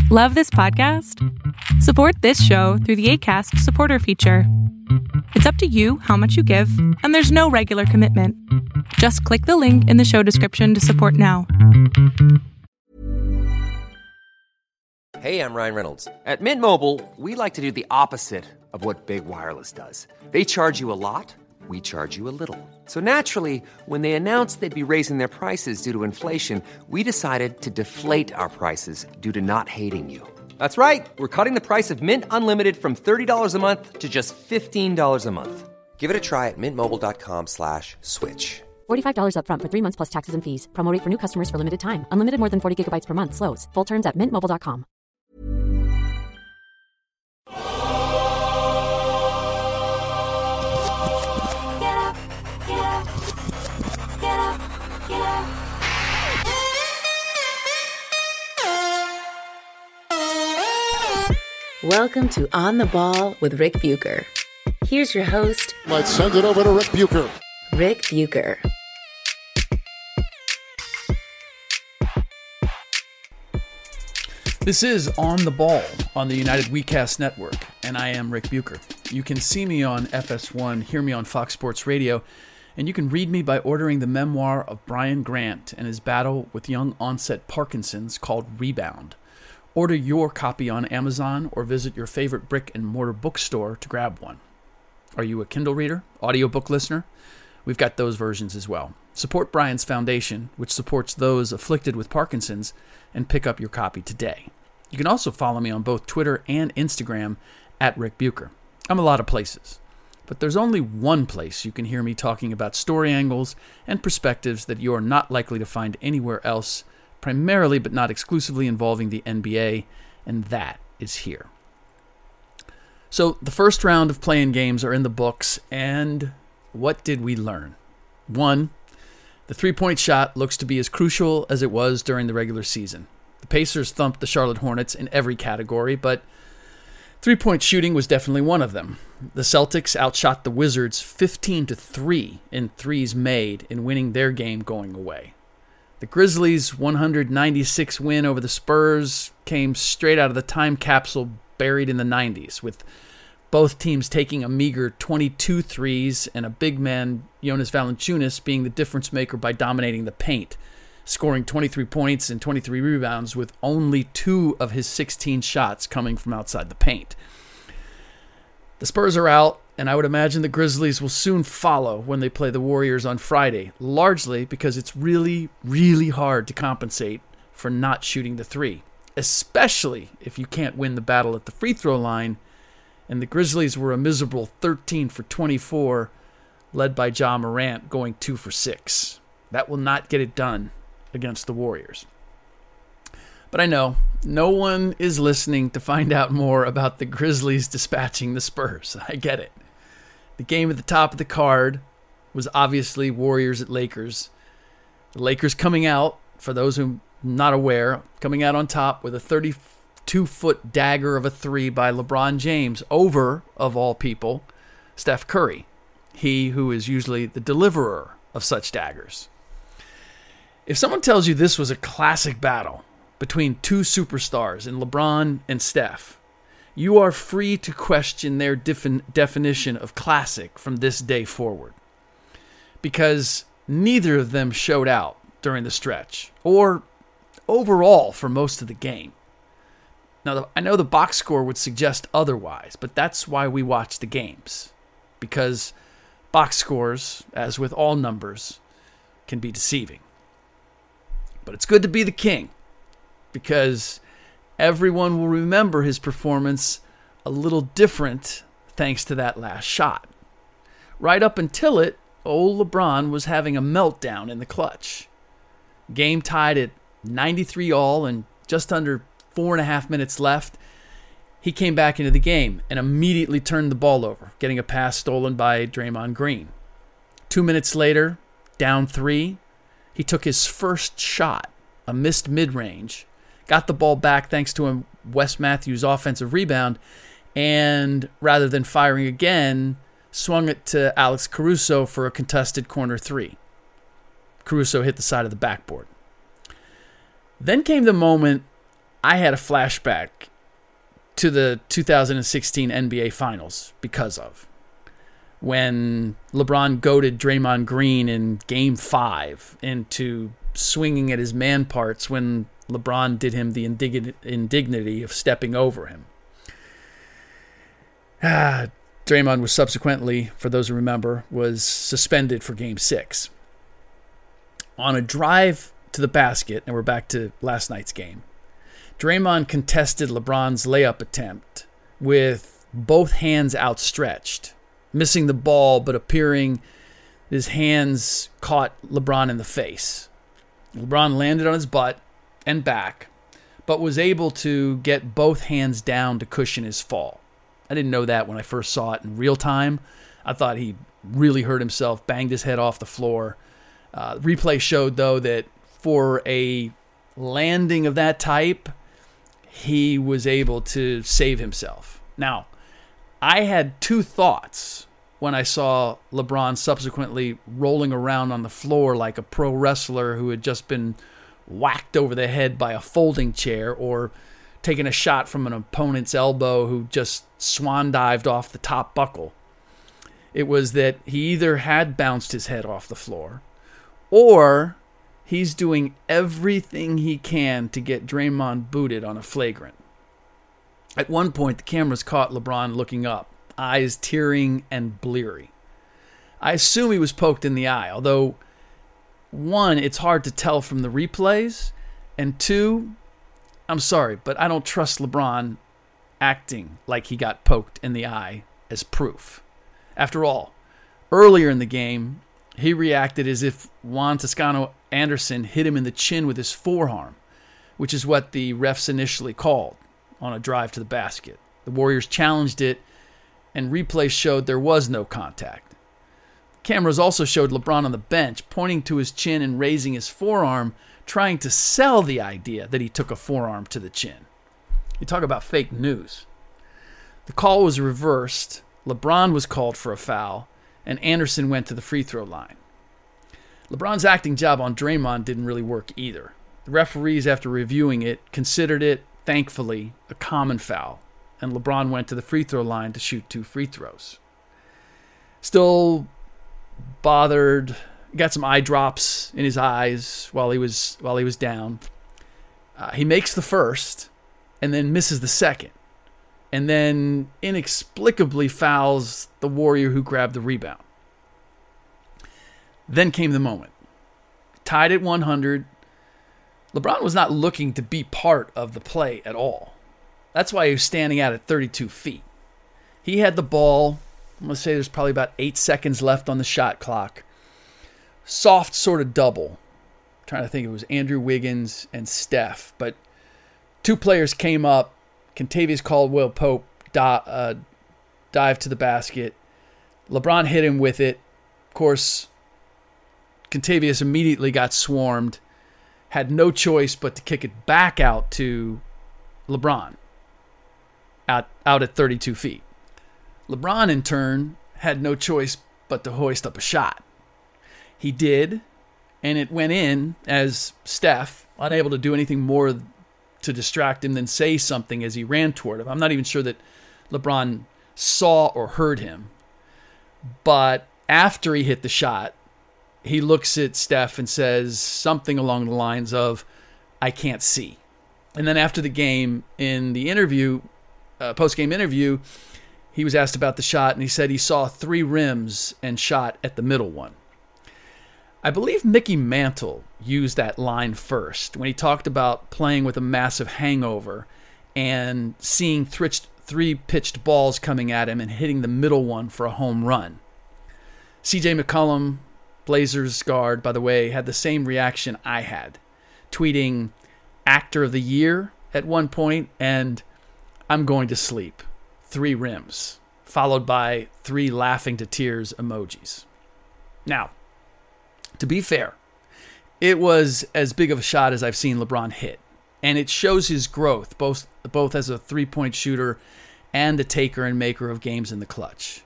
Love this podcast? Support this show through the Acast supporter feature. It's up to you how much you give, and there's no regular commitment. Just click the link in the show description to support now. Hey, I'm Ryan Reynolds. At Mint Mobile, we like to do the opposite of what Big Wireless does. They charge you a lot, we charge you a little. So naturally, when they announced they'd be raising their prices due to inflation, we decided to deflate our prices due to not hating you. That's right. We're cutting the price of Mint Unlimited from $30 a month to just $15 a month. Give it a try at mintmobile.com/switch. $45 up front for 3 months plus taxes and fees. Promo rate for new customers for limited time. Unlimited more than 40 gigabytes per month. Slows full terms at mintmobile.com. Welcome to On the Ball with Rick Bucher. Here's your host. Let's send it over to Rick Bucher. Rick Bucher. This is On the Ball on the United WeCast Network, and I am Rick Bucher. You can see me on FS1, hear me on Fox Sports Radio, and you can read me by ordering the memoir of Brian Grant and his battle with young onset Parkinson's called Rebound. Order your copy on Amazon or visit your favorite brick and mortar bookstore to grab one. Are you a Kindle reader, audiobook listener? We've got those versions as well. Support Brian's foundation, which supports those afflicted with Parkinson's, and pick up your copy today. You can also follow me on both Twitter and Instagram at Rick Bucher. I'm a lot of places, but there's only one place you can hear me talking about story angles and perspectives that you are not likely to find anywhere else, primarily but not exclusively involving the NBA, and that is here. So the first round of play-in games are in the books, and what did we learn? 1, the three-point shot looks to be as crucial as it was during the regular season. The Pacers thumped the Charlotte Hornets in every category, but three-point shooting was definitely one of them. The Celtics outshot the Wizards 15-3 in threes made in winning their game going away. The Grizzlies' 196 win over the Spurs came straight out of the time capsule buried in the 90s, with both teams taking a meager 22 threes and a big man, Jonas Valanciunas, being the difference maker by dominating the paint, scoring 23 points and 23 rebounds with only 2 of his 16 shots coming from outside the paint. The Spurs are out, and I would imagine the Grizzlies will soon follow when they play the Warriors on Friday, largely because it's really, really hard to compensate for not shooting the three, especially if you can't win the battle at the free throw line, and the Grizzlies were a miserable 13 for 24, led by Ja Morant going 2 for 6. That will not get it done against the Warriors. But I know no one is listening to find out more about the Grizzlies dispatching the Spurs. I get it. The game at the top of the card was obviously Warriors at Lakers. The Lakers coming out, for those who are not aware, coming out on top with a 32-foot dagger of a three by LeBron James over, of all people, Steph Curry, he who is usually the deliverer of such daggers. If someone tells you this was a classic battle between two superstars in LeBron and Steph, you are free to question their definition of classic from this day forward. Because neither of them showed out during the stretch, or overall for most of the game. Now, I know the box score would suggest otherwise, but that's why we watch the games. Because box scores, as with all numbers, can be deceiving. But it's good to be the king, because everyone will remember his performance a little different thanks to that last shot. Right up until it, old LeBron was having a meltdown in the clutch. Game tied at 93 all and just under 4.5 minutes left. He came back into the game and immediately turned the ball over, getting a pass stolen by Draymond Green. 2 minutes later, down 3, he took his first shot, a missed mid-range, got the ball back thanks to a Wes Matthews offensive rebound, and rather than firing again, swung it to Alex Caruso for a contested corner 3. Caruso hit the side of the backboard. Then came the moment I had a flashback to the 2016 NBA Finals because of when LeBron goaded Draymond Green in Game 5 into swinging at his man parts when LeBron did him the indignity of stepping over him. Draymond was subsequently, for those who remember, was suspended for Game 6. On a drive to the basket, and we're back to last night's game, Draymond contested LeBron's layup attempt with both hands outstretched, missing the ball but appearing his hands caught LeBron in the face. LeBron landed on his butt and back, but was able to get both hands down to cushion his fall. I didn't know that when I first saw it in real time. I thought he really hurt himself, banged his head off the floor. Replay showed, though, that for a landing of that type, he was able to save himself. Now, I had two thoughts when I saw LeBron subsequently rolling around on the floor like a pro wrestler who had just been whacked over the head by a folding chair, or taking a shot from an opponent's elbow who just swan dived off the top buckle. It was that he either had bounced his head off the floor, or he's doing everything he can to get Draymond booted on a flagrant. At one point, the cameras caught LeBron looking up, eyes tearing and bleary. I assume he was poked in the eye, although, one, it's hard to tell from the replays, and two, I'm sorry, but I don't trust LeBron acting like he got poked in the eye as proof. After all, earlier in the game, he reacted as if Juan Toscano Anderson hit him in the chin with his forearm, which is what the refs initially called on a drive to the basket. The Warriors challenged it, and replay showed there was no contact. Cameras also showed LeBron on the bench, pointing to his chin and raising his forearm, trying to sell the idea that he took a forearm to the chin. You talk about fake news. The call was reversed. LeBron was called for a foul, and Anderson went to the free throw line. LeBron's acting job on Draymond didn't really work either. The referees, after reviewing it, considered it, thankfully, a common foul, and LeBron went to the free throw line to shoot 2 free throws. Still bothered, got some eye drops in his eyes while he was down. He makes the first and then misses the second, and then inexplicably fouls the Warrior who grabbed the rebound. Then came the moment. Tied at 100. LeBron was not looking to be part of the play at all. That's why he was standing out at 32 feet. He had the ball. I'm going to say there's probably about 8 seconds left on the shot clock. Soft sort of double. I'm trying to think, it was Andrew Wiggins and Steph. But 2 players came up. Kentavious Caldwell-Pope dived to the basket. LeBron hit him with it. Of course, Kentavious immediately got swarmed. Had no choice but to kick it back out to LeBron. Out at 32 feet. LeBron, in turn, had no choice but to hoist up a shot. He did, and it went in as Steph, unable to do anything more to distract him than say something as he ran toward him. I'm not even sure that LeBron saw or heard him. But after he hit the shot, he looks at Steph and says something along the lines of, "I can't see." And then after the game, in the interview, post-game interview, he was asked about the shot, and he said he saw 3 rims and shot at the middle one. I believe Mickey Mantle used that line first when he talked about playing with a massive hangover and seeing 3 pitched balls coming at him and hitting the middle one for a home run. CJ McCollum, Blazers guard, by the way, had the same reaction I had, tweeting Actor of the Year at one point and "I'm going to sleep." 3 rims, followed by 3 laughing to tears emojis. Now, to be fair, it was as big of a shot as I've seen LeBron hit, and it shows his growth, both as a 3-point shooter and a taker and maker of games in the clutch.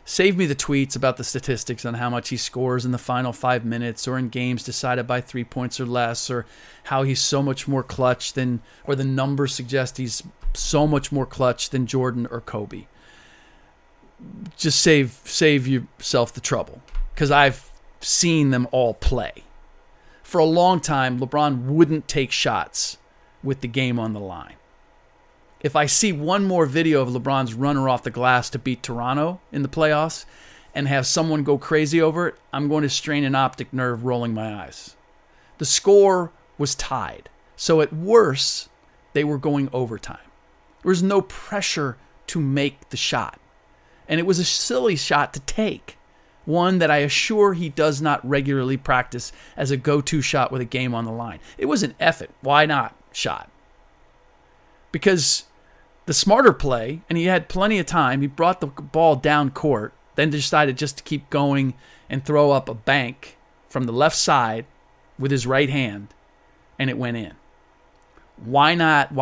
Save me the tweets about the statistics on how much he scores in the final 5 minutes or in games decided by 3 points or less, or how he's so much more clutch than, or the numbers suggest he's so much more clutch than Jordan or Kobe. Just save yourself the trouble, because I've seen them all play. For a long time, LeBron wouldn't take shots with the game on the line. If I see one more video of LeBron's runner off the glass to beat Toronto in the playoffs and have someone go crazy over it, I'm going to strain an optic nerve rolling my eyes. The score was tied, so at worst, they were going overtime. There was no pressure to make the shot, and it was a silly shot to take, one that I assure he does not regularly practice as a go-to shot with a game on the line. It was an effort, why not shot. Because the smarter play, and he had plenty of time, he brought the ball down court, then decided just to keep going and throw up a bank from the left side with his right hand, and it went in. Why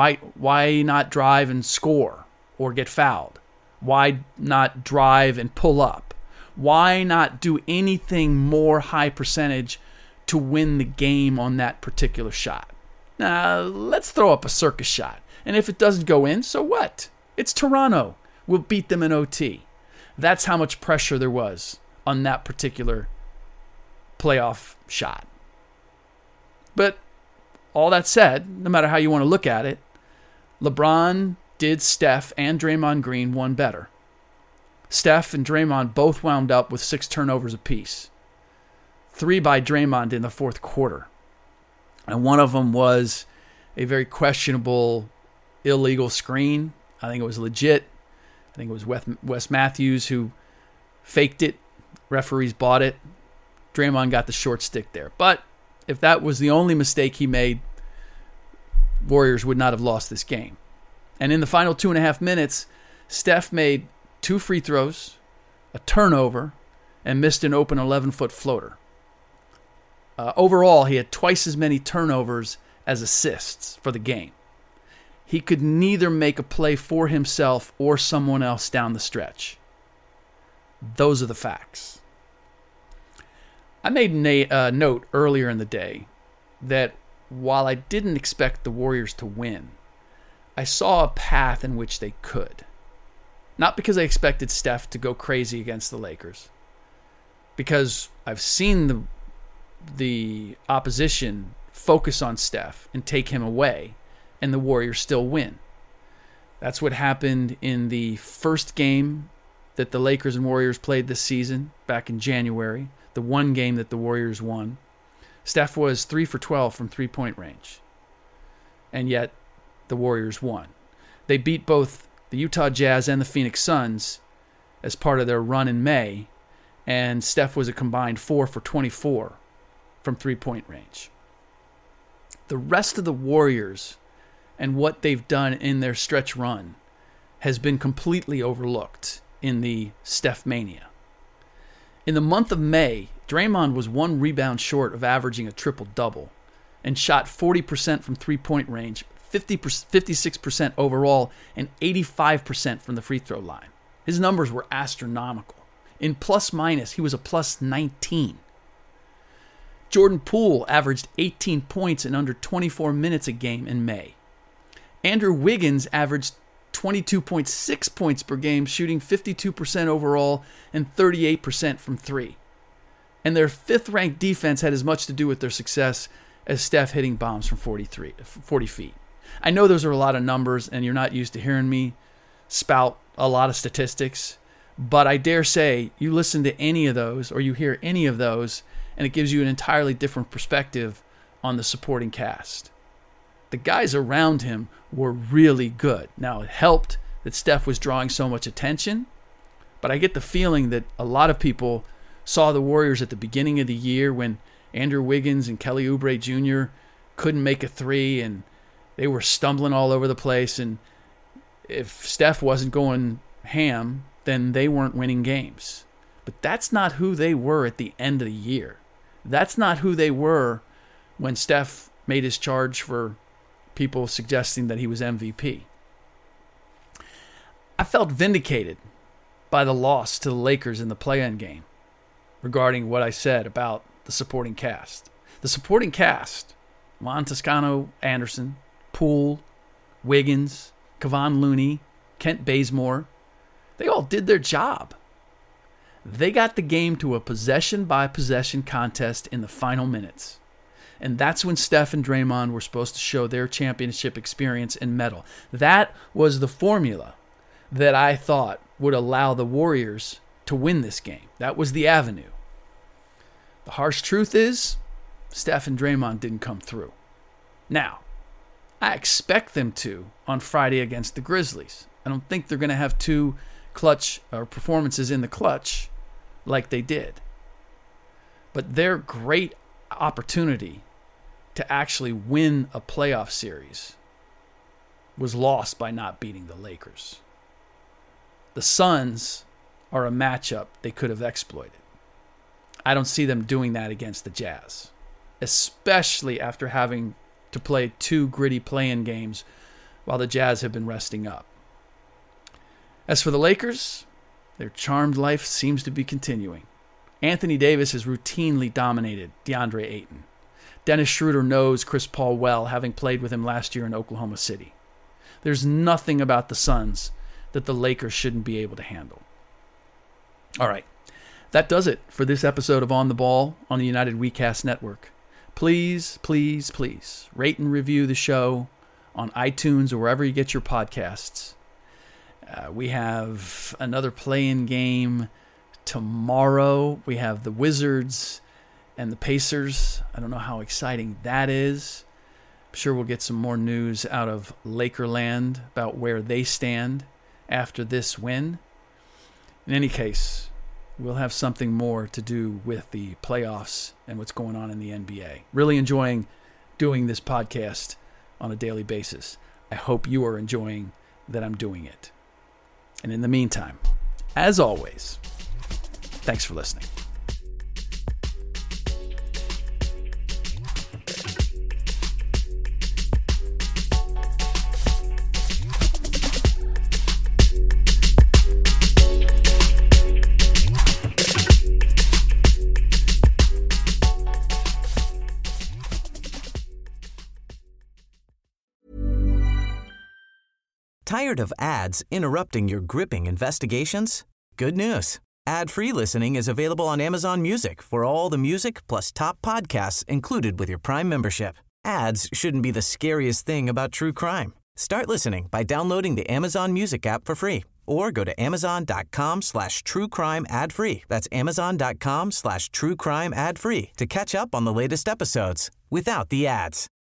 not drive and score or get fouled? Why not drive and pull up? Why not do anything more high percentage to win the game on that particular shot? Now, let's throw up a circus shot. And if it doesn't go in, so what? It's Toronto. We'll beat them in OT. That's how much pressure there was on that particular playoff shot. But all that said, no matter how you want to look at it, LeBron did Steph and Draymond Green one better. Steph and Draymond both wound up with 6 turnovers apiece. 3 by Draymond in the fourth quarter. And one of them was a very questionable illegal screen. I think it was legit. I think it was Wes Matthews who faked it. Referees bought it. Draymond got the short stick there. But if that was the only mistake he made, Warriors would not have lost this game. And in the final 2.5 minutes, Steph made 2 free throws, a turnover, and missed an open 11-foot floater. Overall, he had twice as many turnovers as assists for the game. He could neither make a play for himself or someone else down the stretch. Those are the facts. I made a note earlier in the day that while I didn't expect the Warriors to win, I saw a path in which they could. Not because I expected Steph to go crazy against the Lakers, because I've seen the opposition focus on Steph and take him away, and the Warriors still win. That's what happened in the first game that the Lakers and Warriors played this season, back in January, the one game that the Warriors won. Steph was 3 for 12 from three-point range, and yet the Warriors won. They beat both the Utah Jazz and the Phoenix Suns as part of their run in May, and Steph was a combined 4 for 24 from three-point range. The rest of the Warriors and what they've done in their stretch run has been completely overlooked in the Steph mania. In the month of May, Draymond was 1 rebound short of averaging a triple-double and shot 40% from three-point range, 56% overall, and 85% from the free throw line. His numbers were astronomical. In plus-minus, he was a plus 19. Jordan Poole averaged 18 points in under 24 minutes a game in May. Andrew Wiggins averaged 22.6 points per game, shooting 52% overall and 38% from 3. And their 5th-ranked defense had as much to do with their success as Steph hitting bombs from 40 feet. I know those are a lot of numbers, and you're not used to hearing me spout a lot of statistics, but I dare say you listen to any of those or you hear any of those, and it gives you an entirely different perspective on the supporting cast. The guys around him were really good. Now, it helped that Steph was drawing so much attention, but I get the feeling that a lot of people saw the Warriors at the beginning of the year when Andrew Wiggins and Kelly Oubre Jr. couldn't make a 3 and they were stumbling all over the place, and if Steph wasn't going ham, then they weren't winning games. But that's not who they were at the end of the year. That's not who they were when Steph made his charge for people suggesting that he was MVP. I felt vindicated by the loss to the Lakers in the play-in game regarding what I said about the supporting cast. The supporting cast, Juan Toscano-Anderson, Poole, Wiggins, Kevon Looney, Kent Bazemore, they all did their job. They got the game to a possession-by-possession contest in the final minutes. And that's when Steph and Draymond were supposed to show their championship experience and mettle. That was the formula that I thought would allow the Warriors to win this game. That was the avenue. The harsh truth is, Steph and Draymond didn't come through. Now, I expect them to on Friday against the Grizzlies. I don't think they're going to have two clutch or performances in the clutch like they did. But their great opportunity to actually win a playoff series was lost by not beating the Lakers. The Suns are a matchup they could have exploited. I don't see them doing that against the Jazz, especially after having to play two gritty play-in games while the Jazz have been resting up. As for the Lakers, their charmed life seems to be continuing. Anthony Davis has routinely dominated DeAndre Ayton. Dennis Schroeder knows Chris Paul well, having played with him last year in Oklahoma City. There's nothing about the Suns that the Lakers shouldn't be able to handle. All right, that does it for this episode of On the Ball on the United WeCast Network. Please, please, please rate and review the show on iTunes or wherever you get your podcasts. We have another play-in game tomorrow. We have the Wizards and the Pacers. I don't know how exciting that is. I'm sure we'll get some more news out of Lakerland about where they stand after this win. In any case, we'll have something more to do with the playoffs and what's going on in the NBA. Really enjoying doing this podcast on a daily basis. I hope you are enjoying that I'm doing it. And in the meantime, as always, thanks for listening. Tired of ads interrupting your gripping investigations? Good news. Ad-free listening is available on Amazon Music for all the music plus top podcasts included with your Prime membership. Ads shouldn't be the scariest thing about true crime. Start listening by downloading the Amazon Music app for free or go to amazon.com/truecrime ad-free. That's amazon.com/truecrime ad-free to catch up on the latest episodes without the ads.